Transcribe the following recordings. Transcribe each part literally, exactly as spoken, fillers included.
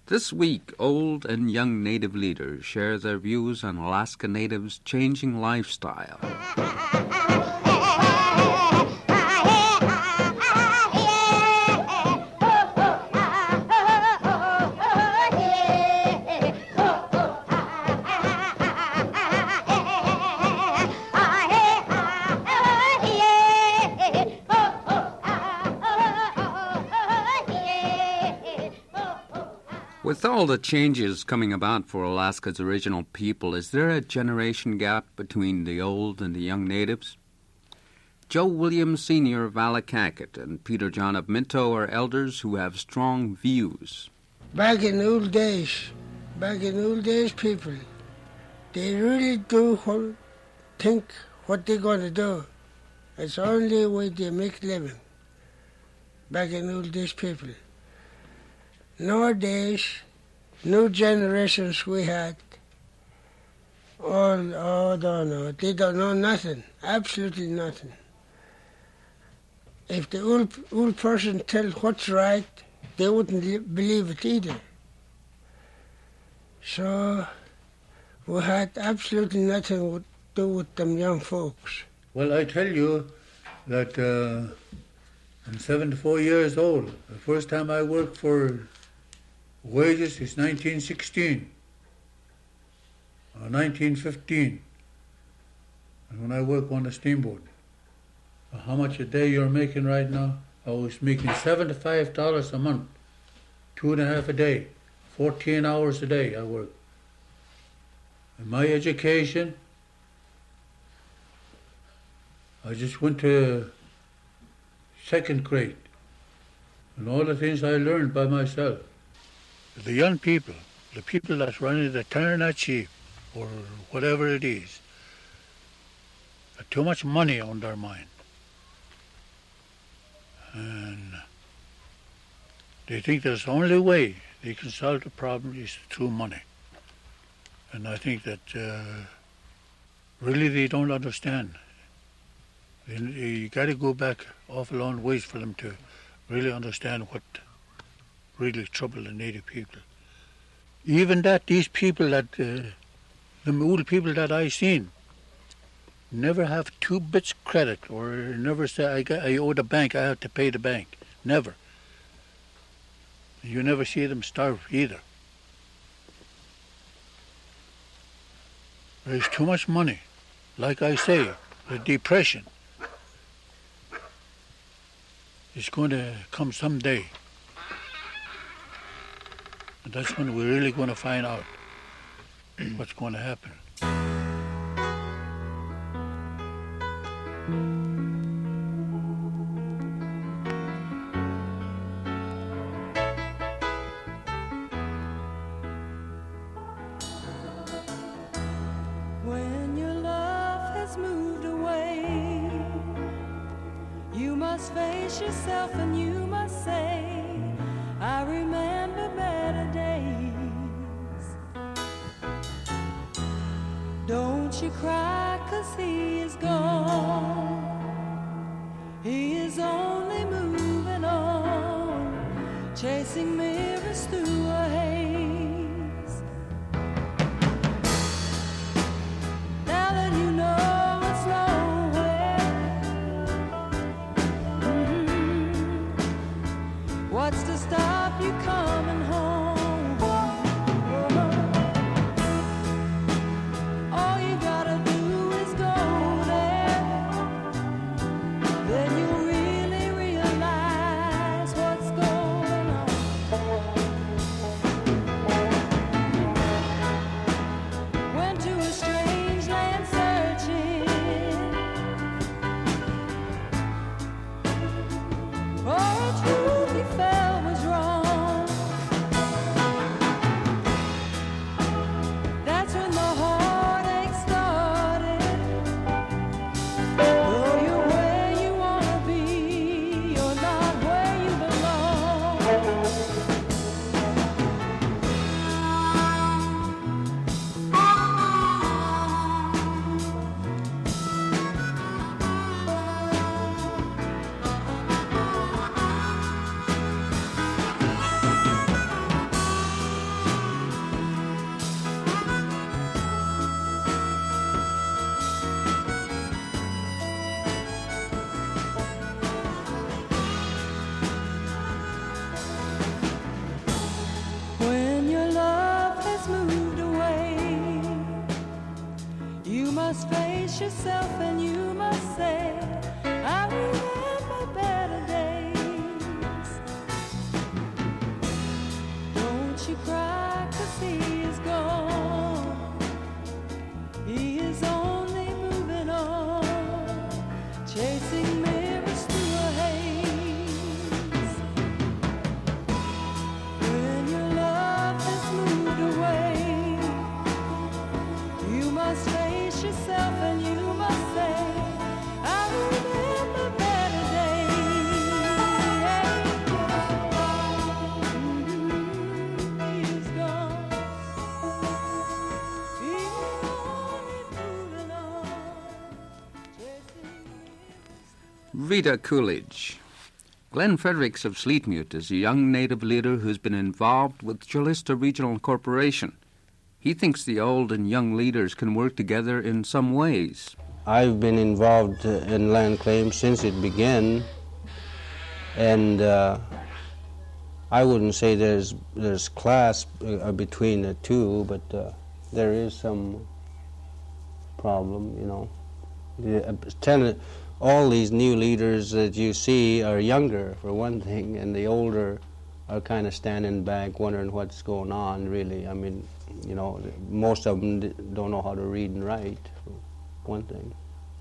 This week, old and young Native leaders share their views on Alaska Natives' changing lifestyle. With all the changes coming about for Alaska's original people, is there a generation gap between the old and the young natives? Joe Williams Senior of Allakaket and Peter John of Minto are elders who have strong views. Back in the old days, back in the old days, people, they really do what, think what they're going to do. It's the only way they make a living. Back in the old days, people. Nowadays, new generations we had, all, oh, don't know. They don't know nothing, absolutely nothing. If the old, old person tells what's right, they wouldn't li- believe it either. So we had absolutely nothing to do with them young folks. Well, I tell you that uh, I'm seventy-four years old. The first time I worked for wages is nineteen sixteen or nineteen fifteen, and when I work on the steamboat. How much a day you're making right now? I was making seventy-five dollars a month, two and a half a day, fourteen hours a day I work. And my education, I just went to second grade, and all the things I learned by myself. The young people, the people that's running the Terranat Chief, or whatever it is, have too much money on their mind. And they think that's the only way they can solve the problem is through money. And I think that uh, really they don't understand. They, you got to go back awful long ways for them to really understand what really trouble the native people. Even that, these people that, uh, the old people that I seen, never have two bits credit or never say, I, got, I owe the bank, I have to pay the bank. Never. You never see them starve either. There's too much money. Like I say, the depression is going to come someday. And that's when we're really going to find out what's going to happen. When your love has moved away, you must face yourself and you must say, I remember better days. Don't you cry, 'cause he is gone. He is only moving on, chasing mirrors through a haze. Now that you know it's nowhere, mm-hmm. What's to stop you coming home? All you gotta do is go there. yourself and you must say, I remember better days. Don't you cry, 'cause he is gone. He is only moving on, chasing mirrors through a haze. When your love has moved away, you must face yourself and you must say, I remember better days. Mm-hmm. He is gone. He is only moving on, chasing mirrors. Rita Coolidge. Glenn Fredericks of Sleetmute is a young Native leader who's been involved with Chulista Regional Corporation. He thinks the old and young leaders can work together in some ways. I've been involved uh, in land claims since it began, and uh, I wouldn't say there's there's class uh, between the two, but uh, there is some problem, you know. The, uh, ten, all these new leaders that you see are younger, for one thing, and the older are kind of standing back, wondering what's going on, really. I mean, you know, most of them d- don't know how to read and write, for one thing.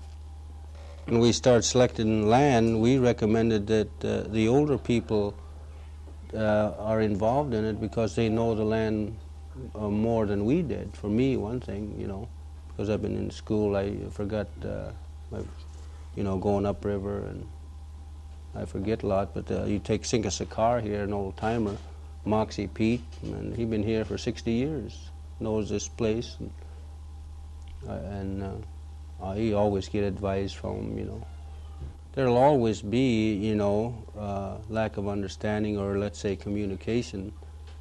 When we start selecting land, we recommended that uh, the older people uh, are involved in it because they know the land uh, more than we did. For me, one thing, you know, because I've been in school, I forgot, uh, my, you know, going upriver, and I forget a lot, but uh, you take Sinkasakar here, an old-timer, Moxie Pete, and he's been here for sixty years, knows this place, and, uh, and uh, uh, he always get advice from him, you know. There'll always be, you know, uh, lack of understanding or, let's say, communication,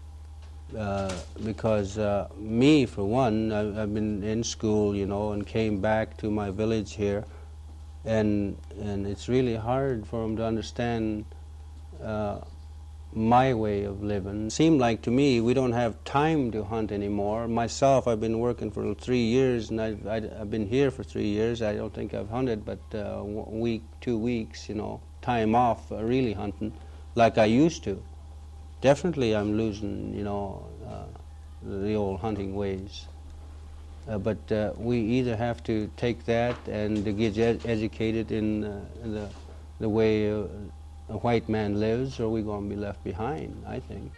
uh, because uh, me, for one, I, I've been in school, you know, and came back to my village here, and and it's really hard for them to understand uh, my way of living. It seemed like to me we don't have time to hunt anymore. Myself, I've been working for three years, and I've, I've been here for three years. I don't think I've hunted, but uh, one week, two weeks, you know, time off, uh, really hunting, like I used to. Definitely I'm losing, you know, uh, the old hunting ways. Uh, but uh, we either have to take that and to get ed- educated in, uh, in the, the way uh, a white man lives, or we're going to be left behind, I think.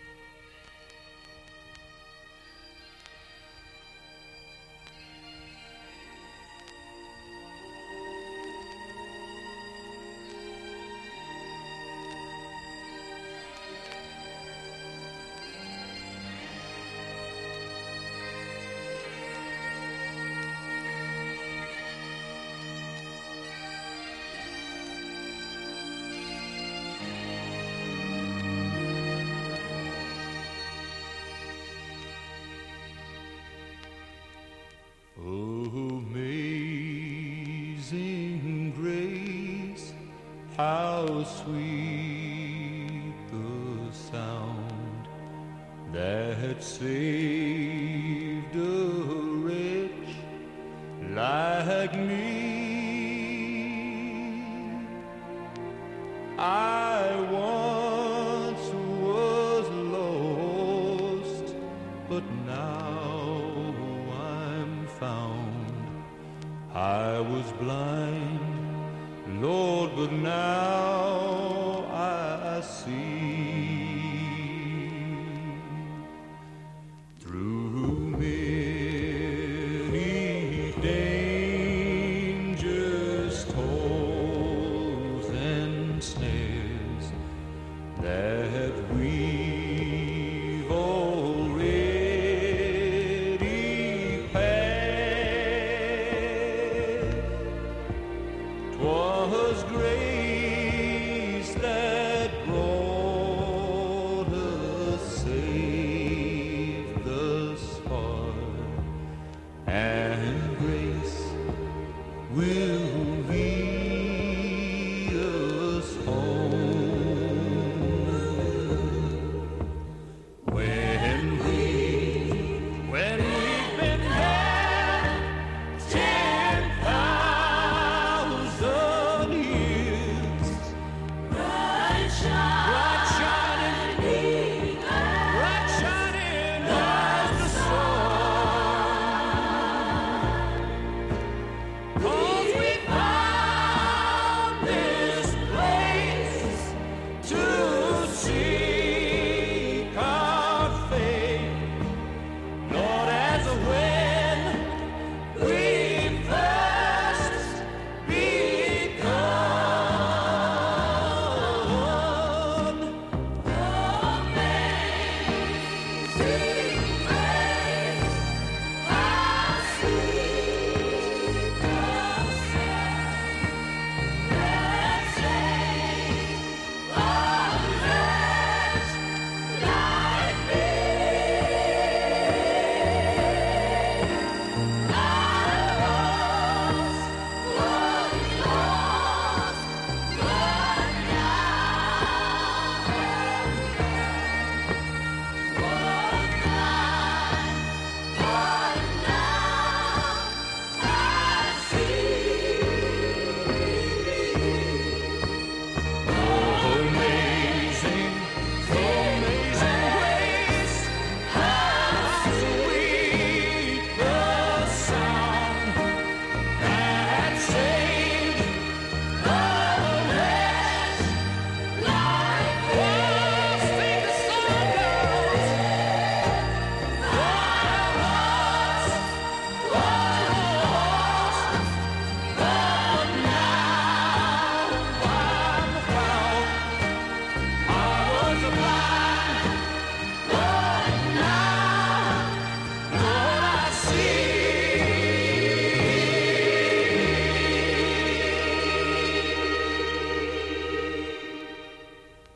Amazing grace, how sweet the sound that saved a wretch like me. I once was lost, but now I'm found. I was blind, Lord, but now I see. Through many dangers, toils, and snares that we've already passed,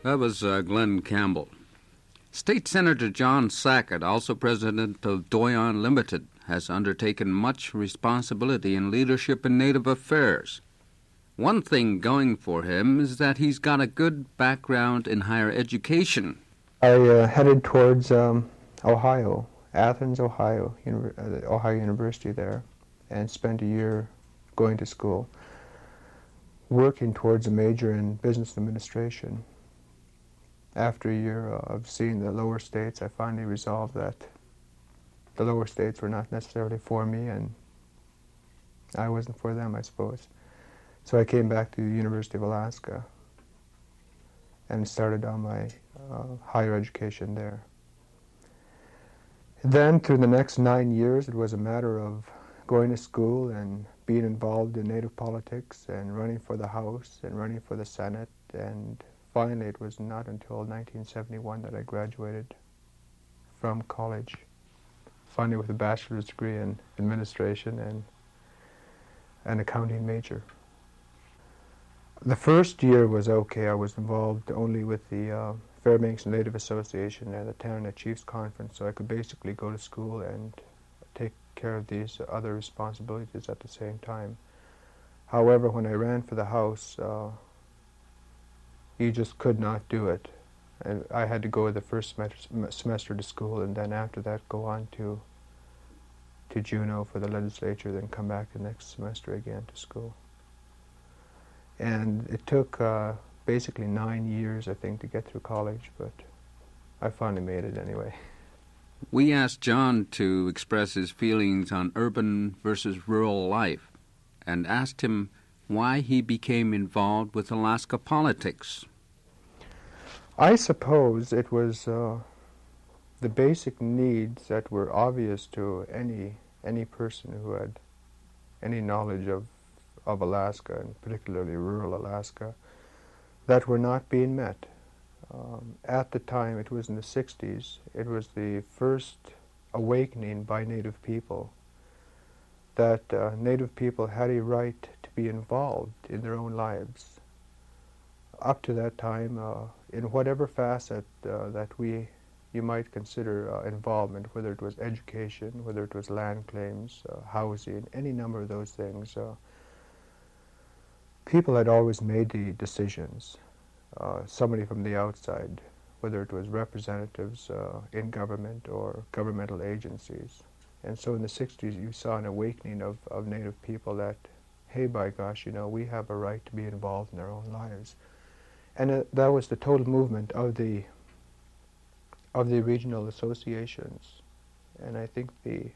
That was uh, Glenn Campbell. State Senator John Sackett, also president of Doyon Limited, has undertaken much responsibility and leadership in Native affairs. One thing going for him is that he's got a good background in higher education. I uh, headed towards um, Ohio, Athens, Ohio, uni- uh, Ohio University there, and spent a year going to school, working towards a major in business administration. After a year of seeing the lower states, I finally resolved that the lower states were not necessarily for me, and I wasn't for them, I suppose. So I came back to the University of Alaska and started on my uh, higher education there. Then, through the next nine years, it was a matter of going to school and being involved in Native politics and running for the House and running for the Senate, and finally it was not until nineteen seventy-one that I graduated from college, finally with a bachelor's degree in administration and an accounting major. The first year was okay. I was involved only with the uh, Fairbanks Native Association and the Tanana Chiefs Conference, so I could basically go to school and take care of these other responsibilities at the same time. However, when I ran for the House, uh, you just could not do it. And I had to go the first semester, semester to school, and then after that go on to to Juneau for the legislature, then come back the next semester again to school. And it took uh, basically nine years, I think, to get through college, but I finally made it anyway. We asked John to express his feelings on urban versus rural life and asked him why he became involved with Alaska politics. I suppose it was uh, the basic needs that were obvious to any any person who had any knowledge of, of Alaska, and particularly rural Alaska, that were not being met. Um, at the time, it was in the sixties, it was the first awakening by Native people that uh, Native people had a right to be involved in their own lives. Up to that time, uh, in whatever facet uh, that we, you might consider uh, involvement, whether it was education, whether it was land claims, uh, housing, any number of those things, uh, people had always made the decisions. Uh, somebody from the outside, whether it was representatives uh, in government or governmental agencies. And so in the sixties you saw an awakening of, of Native people that, hey, by gosh, you know, we have a right to be involved in our own lives. And uh, that was the total movement of the of the regional associations. And I think the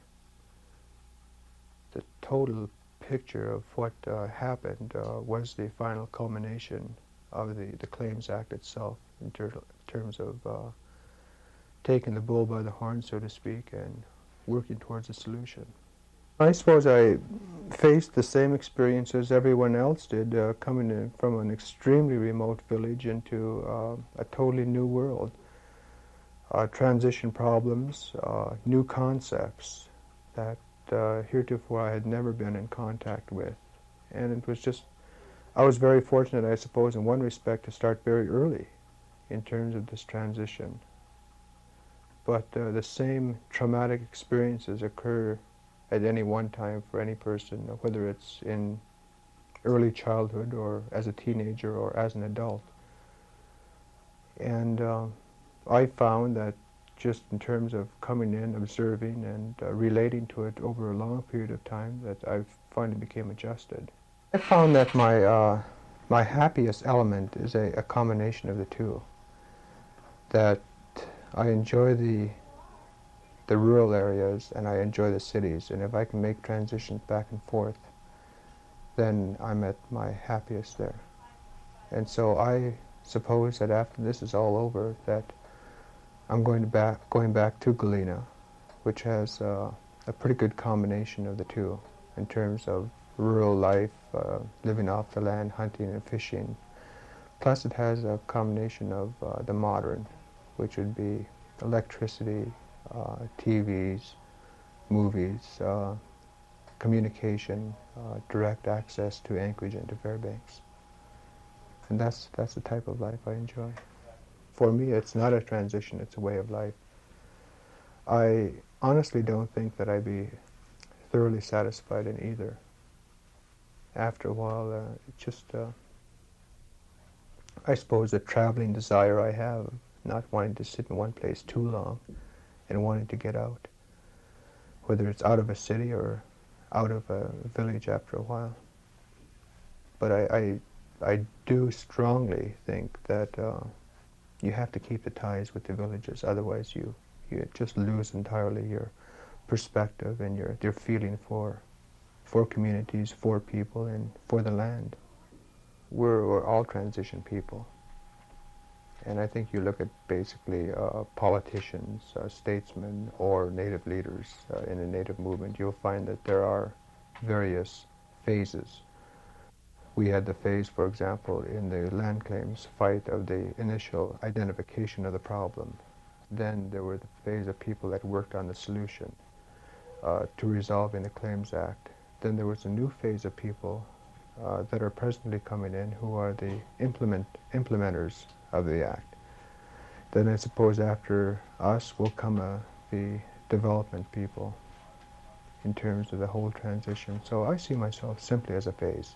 the total picture of what uh, happened uh, was the final culmination of the, the Claims Act itself, in ter terms of uh, taking the bull by the horn, so to speak, and working towards a solution. I suppose I faced the same experience as everyone else did, uh, coming in from an extremely remote village into uh, a totally new world. Uh, transition problems, uh, new concepts that uh, heretofore I had never been in contact with. And it was just, I was very fortunate, I suppose, in one respect, to start very early in terms of this transition. But uh, the same traumatic experiences occur at any one time for any person, whether it's in early childhood or as a teenager or as an adult. And uh, I found that just in terms of coming in, observing, and uh, relating to it over a long period of time, that I finally became adjusted. I found that my, uh, my happiest element is a, a combination of the two. That I enjoy the the rural areas and I enjoy the cities, and if I can make transitions back and forth, then I'm at my happiest there. And so I suppose that after this is all over, that I'm going to back going back to Galena, which has uh, a pretty good combination of the two in terms of rural life, uh, living off the land, hunting and fishing. Plus it has a combination of uh, the modern, which would be electricity, uh, T Vs, movies, uh, communication, uh, direct access to Anchorage and to Fairbanks. And that's, that's the type of life I enjoy. for me, it's not a transition, it's a way of life. I honestly don't think that I'd be thoroughly satisfied in either. After a while, uh, it just, uh, I suppose the traveling desire I have, not wanting to sit in one place too long and wanting to get out, whether it's out of a city or out of a village after a while. But I, I, I do strongly think that uh, you have to keep the ties with the villages, otherwise you, you just lose entirely your perspective and your, your feeling for, for communities, for people, and for the land. We're, we're all transition people. And I think you look at basically uh, politicians, uh, statesmen, or native leaders uh, in the native movement, you'll find that there are various phases. We had the phase, for example, in the land claims fight of the initial identification of the problem. Then there were the phase of people that worked on the solution uh, to resolving the Claims Act. Then there was a new phase of people uh, that are presently coming in who are the implement implementers of the Act. Then I suppose after us will come uh, the development people in terms of the whole transition. So I see myself simply as a phase.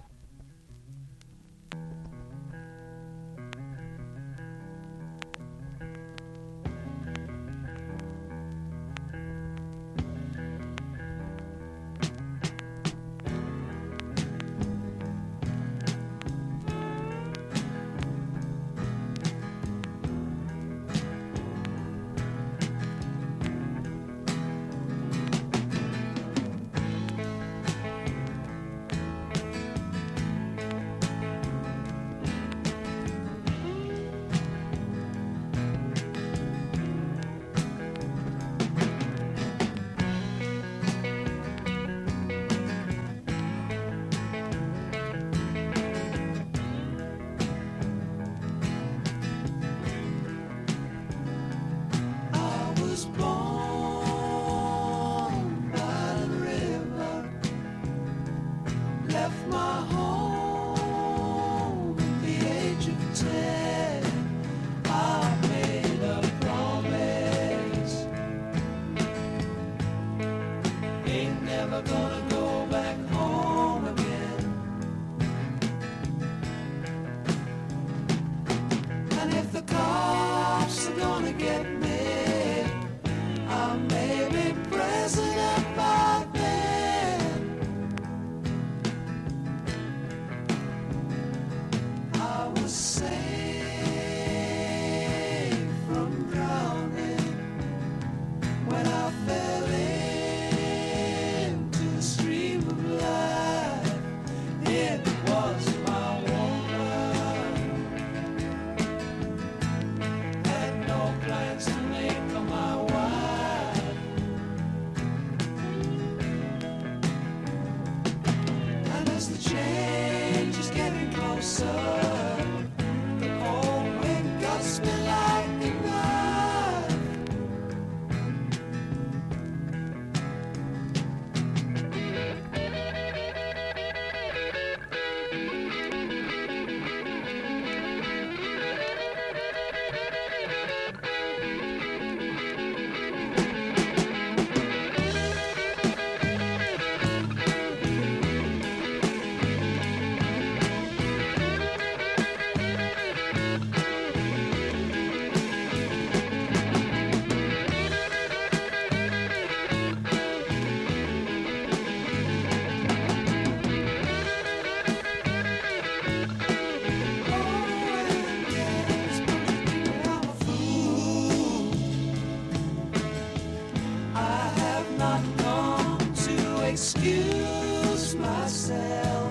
Excuse myself,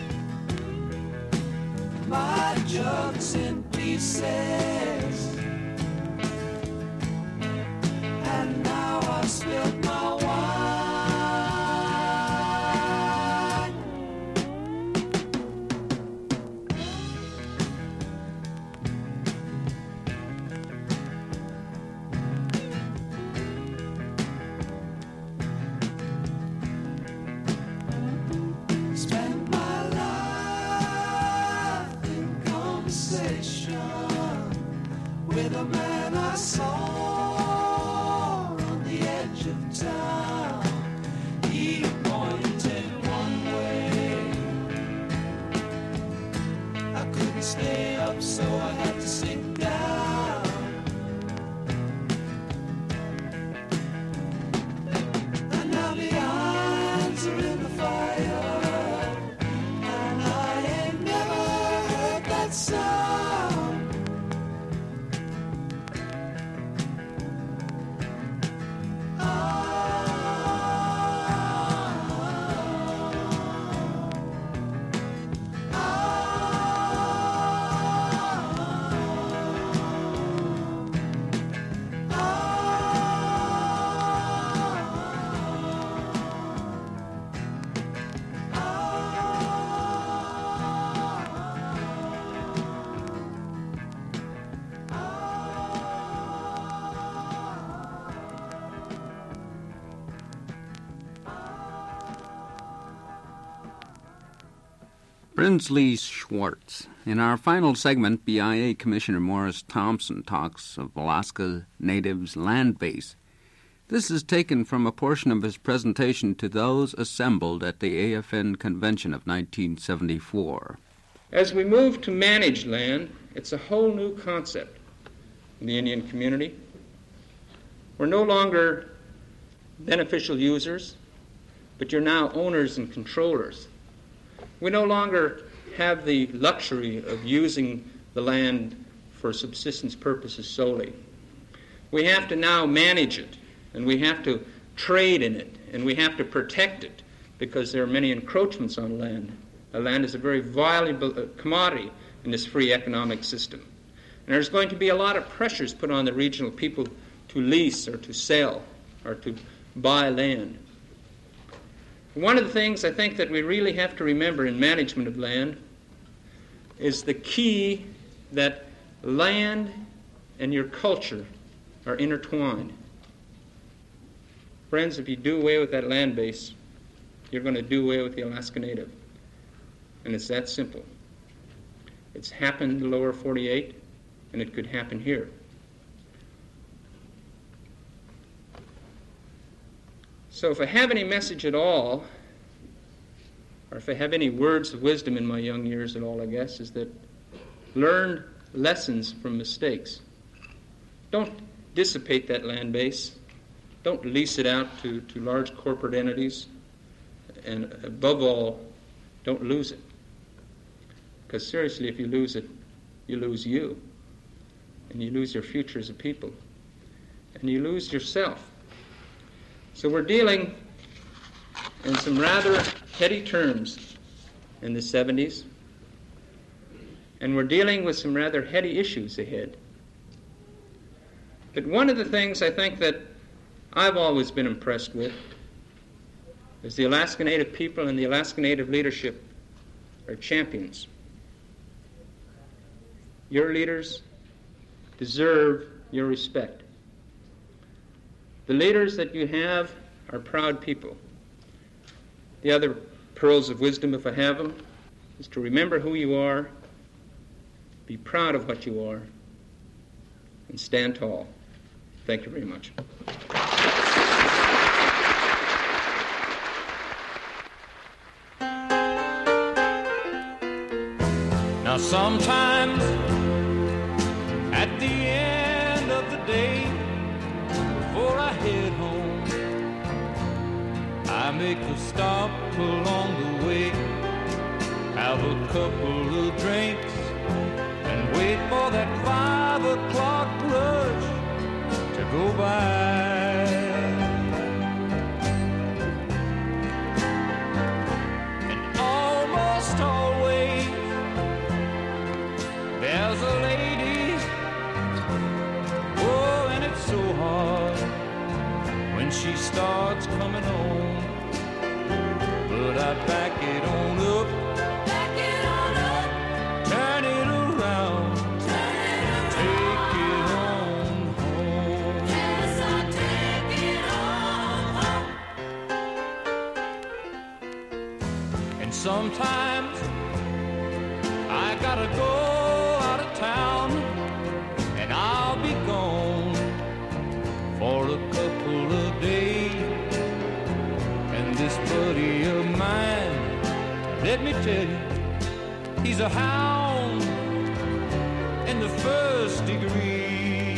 my jug's in pieces, and now I've spilled my wine. Spend my life in conversation Brinsley Schwartz. In our final segment, B I A Commissioner Morris Thompson talks of Alaska Natives' land base. This is taken from a portion of his presentation to those assembled at the A F N Convention of nineteen seventy-four. As we move to manage land, it's a whole new concept in the Indian community. We're no longer beneficial users, but you're now owners and controllers. We no longer have the luxury of using the land for subsistence purposes solely. We have to now manage it, and we have to trade in it, and we have to protect it, because there are many encroachments on land. The land is a very valuable commodity in this free economic system. And there's going to be a lot of pressures put on the regional people to lease or to sell or to buy land. One of the things I think that we really have to remember in management of land is the key that land and your culture are intertwined. Friends, if you do away with that land base, you're going to do away with the Alaska Native. And it's that simple. It's happened in the lower forty-eight, and it could happen here. So if I have any message at all, or if I have any words of wisdom in my young years at all, I guess, is that learn lessons from mistakes. Don't dissipate that land base. Don't lease it out to, to large corporate entities. And above all, don't lose it. Because seriously, if you lose it, you lose you. And you lose your future as a people. And you lose yourself. So we're dealing in some rather heady terms in the seventies. And we're dealing with some rather heady issues ahead. But one of the things I think that I've always been impressed with is the Alaska Native people and the Alaska Native leadership are champions. Your leaders deserve your respect. The leaders that you have are proud people. The other pearls of wisdom, if I have them, is to remember who you are, be proud of what you are, and stand tall. Thank you very much. Now sometimes at the end of the day, before I head home, I make a stop along the way, have a couple of drinks, and wait for that five o'clock rush to go by. And almost always there's a lady, oh, and it's so hard when she starts coming home. But I back it on up, back it on up, turn it around, turn it around, take it on home. Yes, I take it on home. And sometimes I gotta go out of town, and I'll be gone for a couple of days. And this buddy of mine, let me tell you, he's a hound in the first degree.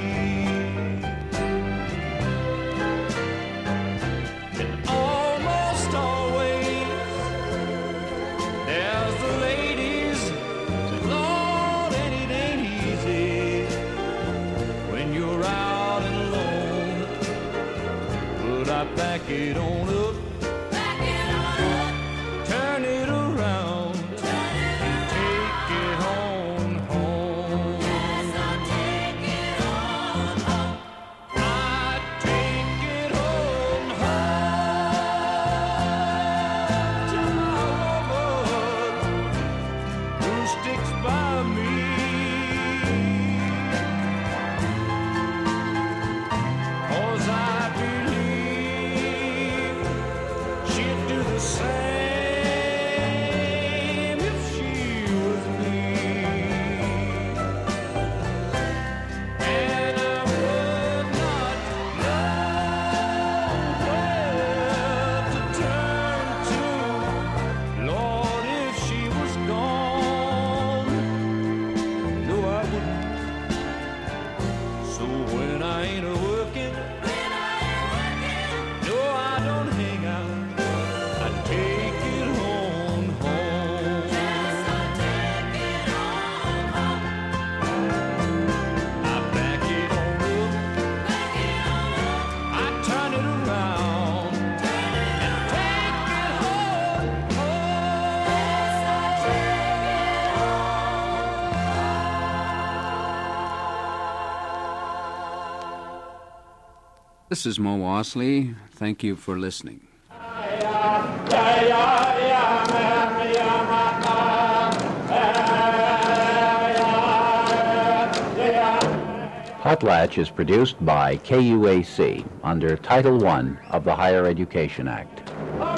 And almost always there's the ladies, Lord, and it ain't easy when you're out and alone. But I back it on up, back it on up, turn it around, turn it around, take it on home. Yes, I take it on home. I take it on home to my woman who sticks by me. 'Cause I believe This is Mo Wasley. Thank you for listening. Potlatch is produced by K U A C under Title one of the Higher Education Act.